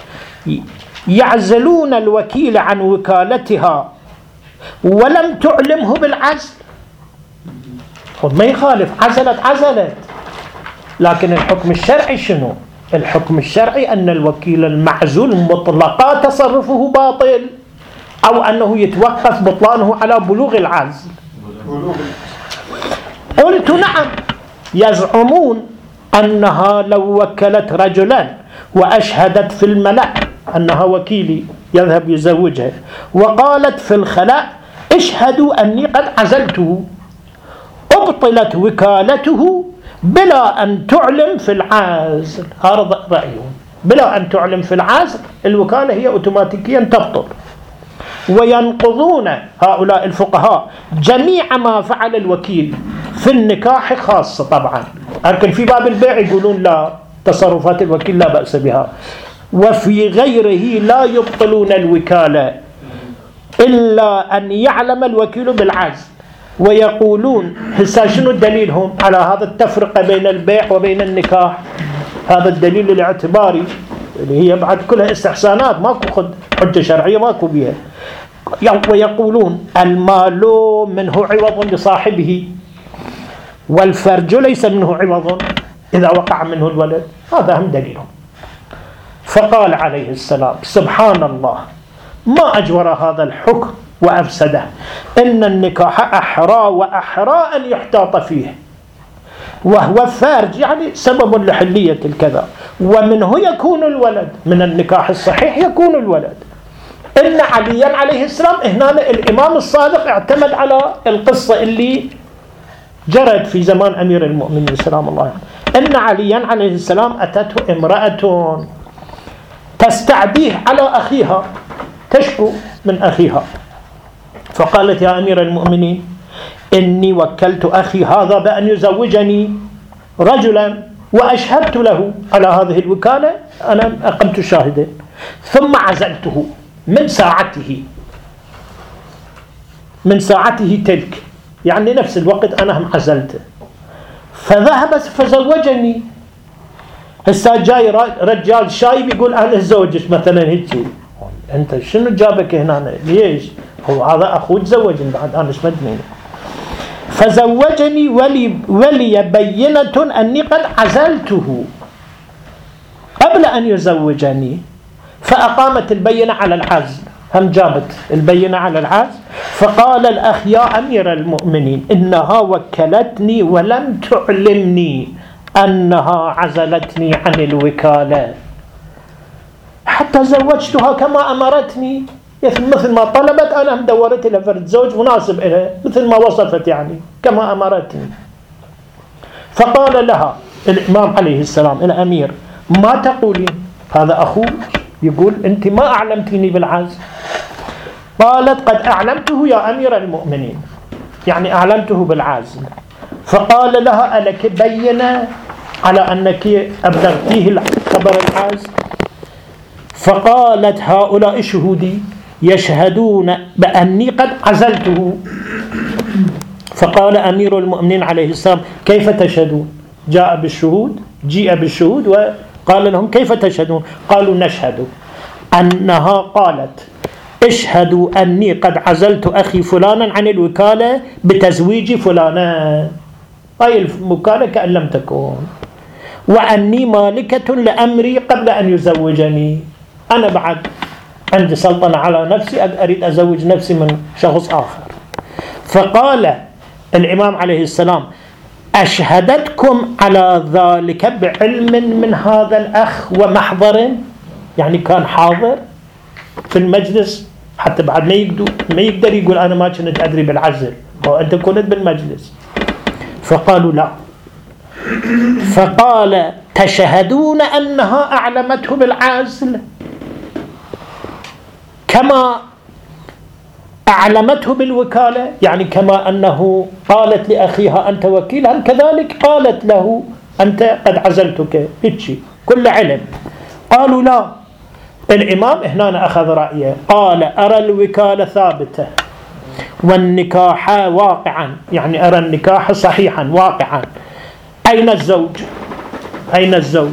يعزلون الوكيل عن وكالتها ولم تعلمه بالعزل. ما يخالف، عزلت عزلت، لكن الحكم الشرعي شنو؟ الحكم الشرعي أن الوكيل المعزول مطلقا تصرفه باطل، أو أنه يتوقف بطلانه على بلوغ العزل. قلت نعم، يزعمون أنها لو وكلت رجلا وأشهدت في الملأ أنها وكيلي يذهب يزوجها، وقالت في الخلاء اشهدوا أني قد عزلته، أبطلت وكالته بلا أن تعلم في العزل. هذا رأيهم، بلا أن تعلم في العزل الوكالة هي أوتوماتيكيا تبطل. وينقضون هؤلاء الفقهاء جميع ما فعل الوكيل في النكاح خاصة طبعا، لكن في باب البيع يقولون لا، تصرفات الوكيل لا بأس بها. وفي غيره لا يبطلون الوكالة إلا أن يعلم الوكيل بالعزل. ويقولون هسه شنو دليلهم على هذا التفرقة بين البيع وبين النكاح؟ هذا الدليل الاعتباري اللي هي بعد كلها استحسانات، ماكو حجة شرعية ماكو بيها. ويقولون المال منه عوض لصاحبه والفرج ليس منه عوض إذا وقع منه الولد. هذا هم دليلهم. فقال عليه السلام سبحان الله ما أجور هذا الحكم وأفسده، إن النكاح أحرى وأحرى أن يحتاط فيه، وهو فارج يعني سبب لحلية الكذا، ومنه يكون الولد، من النكاح الصحيح يكون الولد. إن عليا عليه السلام هنا الإمام الصادق اعتمد على القصة اللي جرت في زمان أمير المؤمنين سلام الله عليه. إن عليا عليه السلام أتته امرأة تستعديه على أخيها، تشكو من أخيها، فقالت يا أمير المؤمنين إني وكلت أخي هذا بأن يزوجني رجلا وأشهدت له على هذه الوكالة، أنا أقمت شاهدا، ثم عزلته من ساعته من ساعته تلك، يعني نفس الوقت أنا هم عزلته، فذهب فزوجني. هسه جاي رجال شايب يقول أنا أتزوجك مثلا هيك، أنت شنو جابك هنا؟ ليش؟ هو هذا أخوه تزوجني بعد أنا ايش مدني؟ فزوجني ولي ولي بينة أني قد عزلته قبل أن يزوجني، فأقامت البينة على العزل، هم جابت البينة على العزل. فقال الأخ يا أمير المؤمنين إنها وكلتني ولم تعلمني أنها عزلتني عن الوكالة حتى زوجتها كما أمرتني، مثل ما طلبت أنا مدورت لها فرد زوج مناسب لها مثل ما وصفت يعني كما أمرتني. فقال لها الإمام عليه السلام الأمير ما تقولين؟ هذا أخوك يقول أنت ما أعلمتني بالعزل. قالت قد أعلمته يا أمير المؤمنين، يعني أعلمته بالعزل. فقال لها ألك بينة على أنك أبلغتيه خبر العزل؟ فقالت هؤلاء شهودي يشهدون بأني قد عزلته. فقال أمير المؤمنين عليه السلام كيف تشهدون؟ جاء بالشهود، جيء بالشهود وقال لهم كيف تشهدون؟ قالوا نشهد أنها قالت اشهدوا أني قد عزلت أخي فلانا عن الوكالة بتزويج فلانا، هاي الوكالة كأن لم تكن، وأني مالكة لأمري قبل أن يزوجني، أنا بعد عندي سلطنة على نفسي، أريد أزوج نفسي من شخص آخر. فقال الإمام عليه السلام أشهدتكم على ذلك بعلم من هذا الأخ ومحضر، يعني كان حاضر في المجلس حتى بعد ما يقدر ما يقدر يقول أنا ما كنت أدري بالعزل، وأنت كنت بالمجلس. فقالوا لا. فقال تشهدون أنها أعلمته بالعزل كما أعلمته بالوكالة، يعني كما أنه قالت لأخيها أنت وكيل، هم كذلك قالت له أنت قد عزلتك هيك. كل علم. قالوا لا، الإمام هنا أخذ رأيه، قال أرى الوكالة ثابتة والنكاح واقعا، يعني أرى النكاح صحيحا واقعا. أين الزوج؟ أين الزوج؟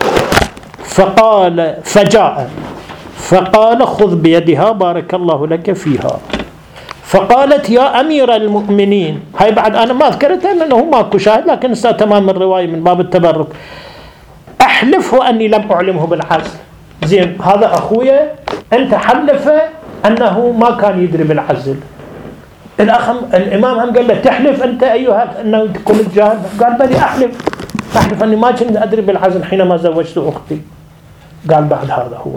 فقال فجاء فقال خذ بيدها بارك الله لك فيها. فقالت يا أمير المؤمنين، هاي بعد أنا ما ذكرتها لأنه ماكو شاهد، لكن است تمام الرواية من باب التبرك، أحلفه أني لم أعلمه بالعزل. زين، هذا أخويا أنت حلفه أنه ما كان يدري بالعزل. الأخ الإمام هم قال له تحلف أنت أيها أنه كنت جاهل؟ قال بلي أحلف أحلف أني ما كنت أدري بالعزل حينما زوجت أختي. قال بعد هذا هو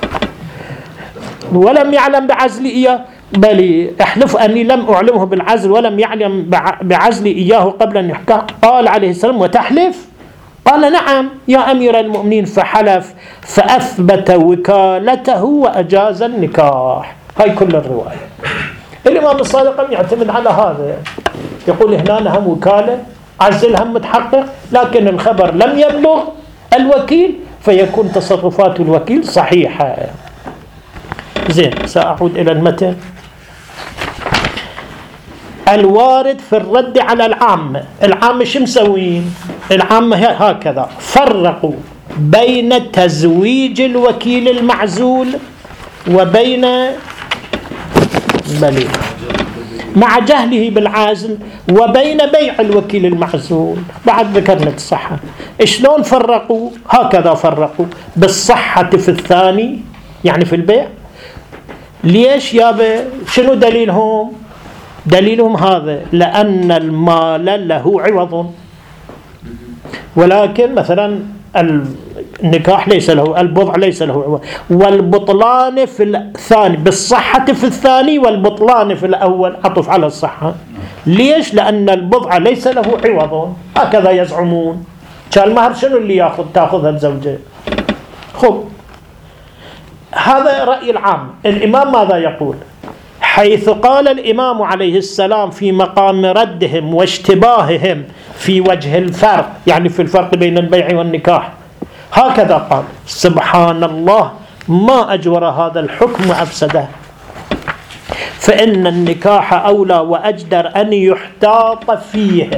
ولم يعلم بعزلي إياه، بل احلف أني لم أعلمه بالعزل ولم يعلم بعزلي إياه قبل أن يحكى. قال عليه السلام وتحلف؟ قال نعم يا أمير المؤمنين. فحلف فأثبت وكالته وأجاز النكاح. هاي كل الرواية. الإمام الصادق يعتمد على هذا، يقول هنا هم وكالة عزلها متحقق، لكن الخبر لم يبلغ الوكيل فيكون تصرفات الوكيل صحيحة. زين، سأعود إلى المتن. الوارد في الرد على العامة. العامة شو مسوين؟ العامة هكذا فرقوا بين تزويج الوكيل المعزول وبين بلي مع جهله بالعازل وبين بيع الوكيل المعزول. بعد ذكرنا الصحة. شلون فرقوا؟ هكذا فرقوا بالصحة في الثاني، يعني في البيع. ليش يابا؟ شنو دليلهم؟ دليلهم هذا، لأن المال له عوض، ولكن مثلا النكاح ليس له، البضع ليس له عوض، والبطلان في الثاني، بالصحة في الثاني والبطلان في الأول، عطف على الصحة. ليش؟ لأن البضع ليس له عوض، هكذا يزعمون. كان المهر شنو اللي ياخذ تاخذها الزوجة؟ خب، هذا رأي العام. الإمام ماذا يقول؟ حيث قال الإمام عليه السلام في مقام ردهم واشتباههم في وجه الفرق، يعني في الفرق بين البيع والنكاح، هكذا قال سبحان الله ما أجور هذا الحكم وأفسده، فإن النكاح أولى وأجدر أن يحتاط فيه.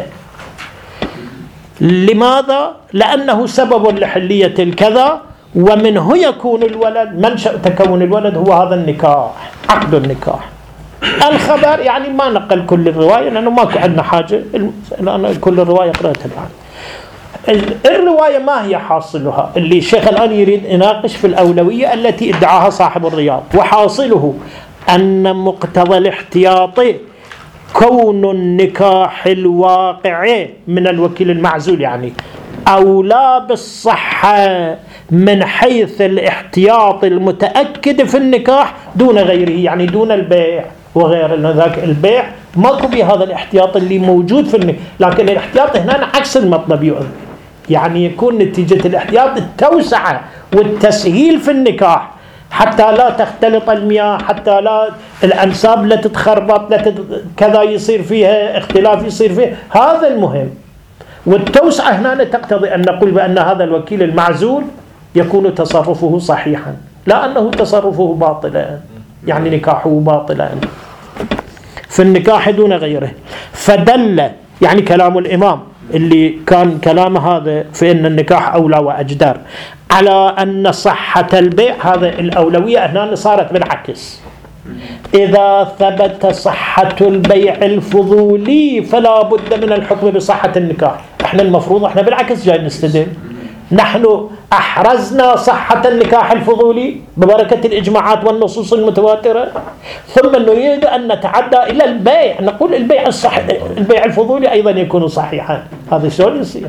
لماذا؟ لأنه سبب لحلية الكذا، ومنه يكون الولد، منشأ تكون الولد هو هذا النكاح، عقد النكاح. الخبر يعني ما نقل كل الرواية لأنه ما عندنا حاجة، لأن كل الرواية قرأتها الآن. الرواية ما هي حاصلها؟ اللي الشيخ الآن يريد يناقش في الأولوية التي ادعاها صاحب الرياض، وحاصله أن مقتضى الاحتياط كون النكاح الواقع من الوكيل المعزول، يعني أولى بالصحة من حيث الاحتياط المتأكد في النكاح دون غيره، يعني دون البيع وغير ذاك. البيع ماكو بهذا الاحتياط اللي موجود في النكاح، لكن الاحتياط هنا عكس المطلب، يعني يكون نتيجة الاحتياط التوسعة والتسهيل في النكاح حتى لا تختلط المياه، حتى لا الأنساب لا تتخربط، لا تت... كذا يصير فيها اختلاف يصير فيها، هذا المهم. والتوسعة هنا تقتضي أن نقول بأن هذا الوكيل المعزول يكون تصرفه صحيحا، لا أنه تصرفه باطلا، يعني نكاحه باطلا في النكاح دون غيره. فدل يعني كلام الإمام اللي كان كلام هذا في أن النكاح أولى وأجدر على أن صحة البيع هذا الأولوية هنا صارت بالعكس. إذا ثبت صحة البيع الفضولي فلا بد من الحكم بصحة النكاح. احنا المفروض احنا بالعكس جاي نستدل، نحن أحرزنا صحة النكاح الفضولي ببركة الإجماعات والنصوص المتواترة، ثم نريد أن نتعدى إلى البيع، نقول البيع الصح البيع الفضولي أيضا يكون صحيحا. هذا شلون يصير؟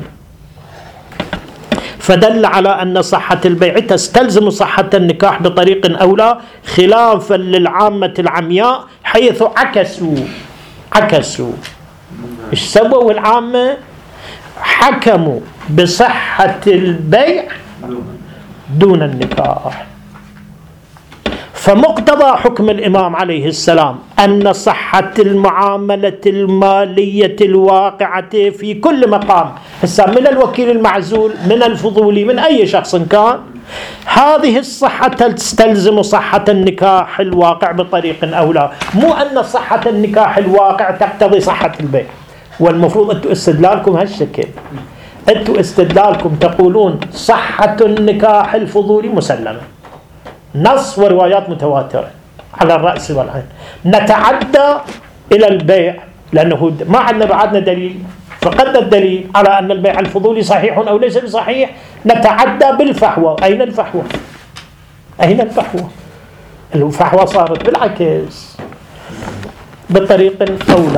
فدل على أن صحة البيع تستلزم صحة النكاح بطريق أولى، خلافا للعامة العمياء حيث عكسوا عكسوا إيش سووا العامة؟ حكموا بصحة البيع دون النكاح. فمقتضى حكم الإمام عليه السلام أن صحة المعاملة المالية الواقعة في كل مقام هسه من الوكيل المعزول، من الفضولي، من أي شخص كان، هذه الصحة تستلزم صحة النكاح الواقع بطريق أو لا، مو أن صحة النكاح الواقع تقتضي صحة البيع. والمفروض أنتم استدلالكم هالشكل، أنتم استدلالكم تقولون صحة النكاح الفضولي مسلمة، نص وروايات متواترة على الرأس والعين، نتعدى إلى البيع لأنه ما عندنا بعدنا دليل، فقدنا الدليل على أن البيع الفضولي صحيح أو ليس بصحيح، نتعدى بالفحوى. أين الفحوى؟ أين الفحوى؟ الفحوى صارت بالعكس بطريق أولى.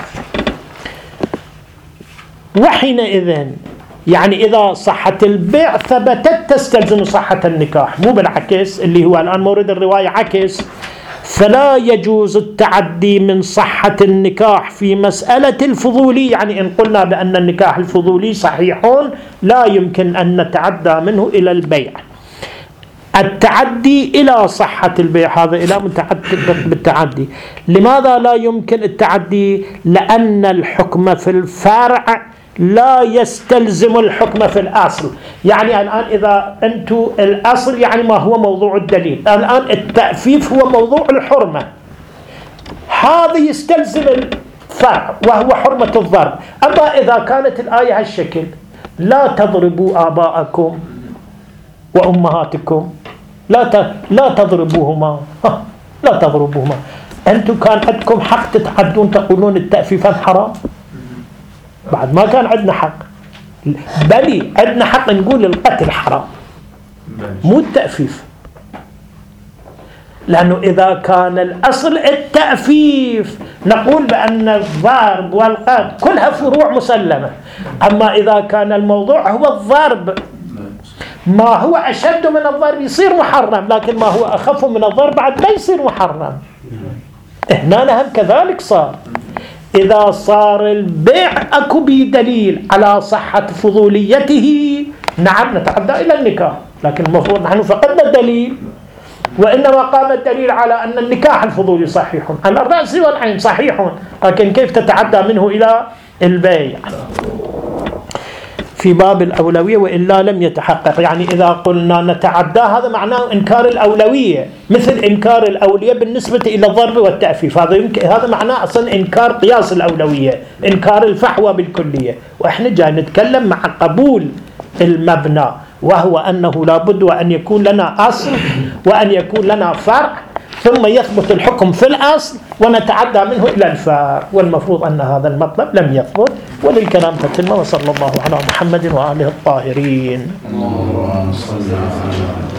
وحينئذ يعني إذا صحة البيع ثبتت تستلزم صحة النكاح، مو بالعكس اللي هو الآن مورد الرواية عكس. فلا يجوز التعدي من صحة النكاح في مسألة الفضولي، يعني إن قلنا بأن النكاح الفضولي صحيح لا يمكن أن نتعدى منه إلى البيع. التعدي إلى صحة البيع هذا إلى متعدد بالتعدي. لماذا لا يمكن التعدي؟ لأن الحكم في الفرع لا يستلزم الحكم في الأصل. يعني الآن إذا أنتم الأصل يعني ما هو موضوع الدليل، الآن التأفيف هو موضوع الحرمة، هذا يستلزم الفرع وهو حرمة الضرب. أما إذا كانت الآية هالشكل لا تضربوا آباءكم وأمهاتكم، لا لا تضربوهما، لا تضربوهما، أنتم كان عندكم حق تتعدون تقولون التأفيفان حرام؟ بعد ما كان عندنا حق، بل عندنا حق نقول القتل حرام مو التأفيف، لأنه إذا كان الأصل التأفيف نقول بأن الضرب والقتل كلها فروع مسلمة. أما إذا كان الموضوع هو الضرب، ما هو أشد من الضرب يصير محرم، لكن ما هو أخف من الضرب بعد ما يصير محرم. هنا نهم كذلك صار. إذا صار البيع أكو بدليل على صحة فضوليته نعم نتعدى إلى النكاح، لكن المفروض نحن فقدنا الدليل، وإنما قام الدليل على أن النكاح الفضولي صحيح على الرأس والعين صحيح، لكن كيف تتعدى منه إلى البيع في باب الأولوية وإلا لم يتحقق. يعني إذا قلنا نتعدى هذا معناه إنكار الأولوية، مثل إنكار الأولوية بالنسبة إلى الضرب والتأفيف، هذا يمكن هذا معناه أصلا إنكار قياس الأولوية، إنكار الفحوى بالكلية. وإحنا جاي نتكلم مع قبول المبنى، وهو أنه لابد وأن يكون لنا أصل وأن يكون لنا فرع، ثم يثبت الحكم في الأصل ونتعدى منه إلى الفرع، والمفروض أن هذا المطلب لم يثبت. وللكلام تتم، وصلى الله على محمد وآله الطاهرين.